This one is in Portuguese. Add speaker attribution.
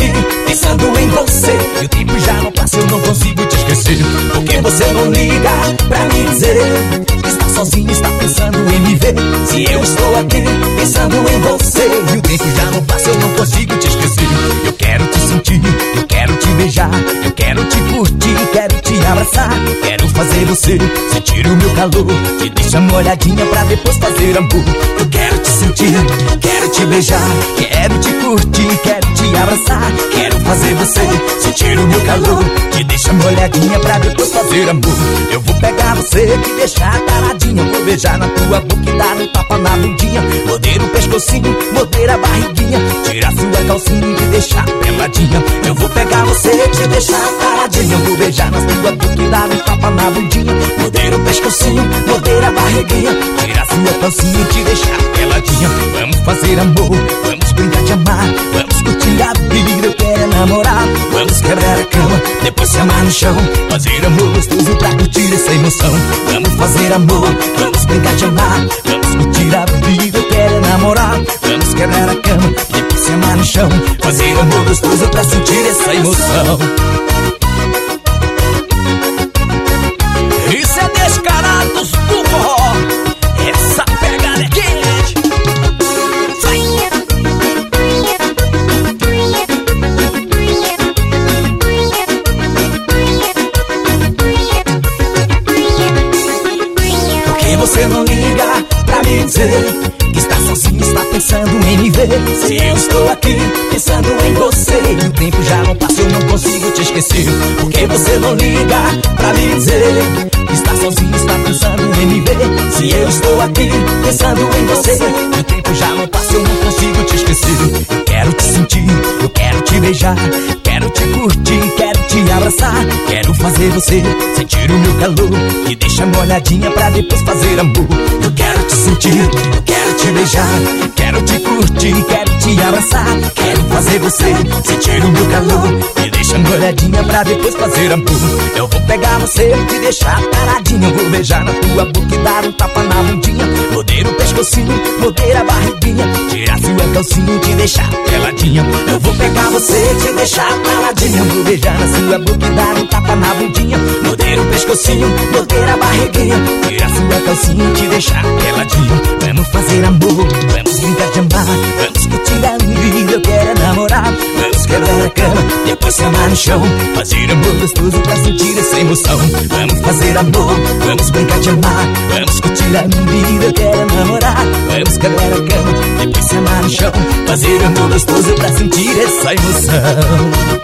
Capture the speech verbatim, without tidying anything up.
Speaker 1: aqui pensando em você. E o tempo já não passa, eu não consigo te esquecer. Porque você não liga pra me dizer que está sozinho, está pensando em me ver. Se eu estou aqui pensando em você. E o tempo já não passa, eu não consigo te esquecer. Eu quero te sentir, eu quero te beijar, eu quero te curtir, quero te abraçar. Quero fazer você sentir o meu calor. Te deixa molhadinha pra depois fazer amor. Eu quero te sentir, quero te beijar, quero te curtir, quero te abraçar. Quero fazer você sentir o meu calor. Te deixa molhadinha pra depois fazer amor. Eu vou pegar você, te deixar paradinha. Vou beijar na tua boca e dar um tapa na bundinha. Morder o pescocinho, morder a barriguinha, tirar sua calcinha e te deixar peladinha. Eu vou pegar você, te deixar paradinha. Vou beijar na tua boca e dar um tapa na bundinha. Morder o pescocinho, morder a barriguinha, tirar sua calcinha e te deixar peladinha. Vamos fazer amor, vamos brincar de amar, vamos curtir a vida, eu quero namorar. Vamos quebrar a cama, depois se amar no chão, fazer amor gostoso pra curtir essa emoção. Vamos fazer amor, vamos brincar de amar, vamos curtir a vida, eu quero namorar. Vamos quebrar a cama, depois se amar no chão, fazer amor gostoso pra sentir essa emoção. Isso é Descarados do Forró, essa pegada é quente. Por que você não liga pra me dizer que está sozinho, está pensando em me ver? Se eu estou aqui pensando em você. E o tempo já não passa, eu não consigo te esquecer. Por que você não liga pra me dizer que está sozinho, está pensando em me ver? Se eu estou aqui pensando em você. E o tempo já não passa, eu não consigo te esquecer. Eu quero te sentir, eu quero te beijar, quero te curtir, quero te abraçar. Quero fazer você sentir o meu calor. E deixa molhadinha pra depois fazer amor. Eu quero te sentir, eu quero te beijar, quero te curtir, quero te abraçar. Quero fazer você sentir o meu calor. E deixa molhadinha pra depois fazer amor. Eu vou pegar você e te deixar paradinha. Vou beijar na tua boca e dar um tapa na bundinha. Morder o pescocinho, morder a barriguinha, tirar sua calcinha e te deixar peladinha. Eu vou pegar você e te deixar paradinha. Vou beijar na sua boca e dar um tapa na bundinha. Morder o pescocinho, morder a barriguinha, tirar sua calcinha e te deixar peladinha. Vamos fazer amor, vamos brincar de amar, vamos curtir a vida, eu quero namorar. Vamos quebrar a cama, depois se amar no chão, fazer amor gostoso pra sentir essa emoção. Vamos fazer amor, vamos brincar de amar, vamos curtir a vida, eu quero namorar. Vamos quebrar a cama, depois se amar no chão, fazer amor gostoso pra sentir essa emoção.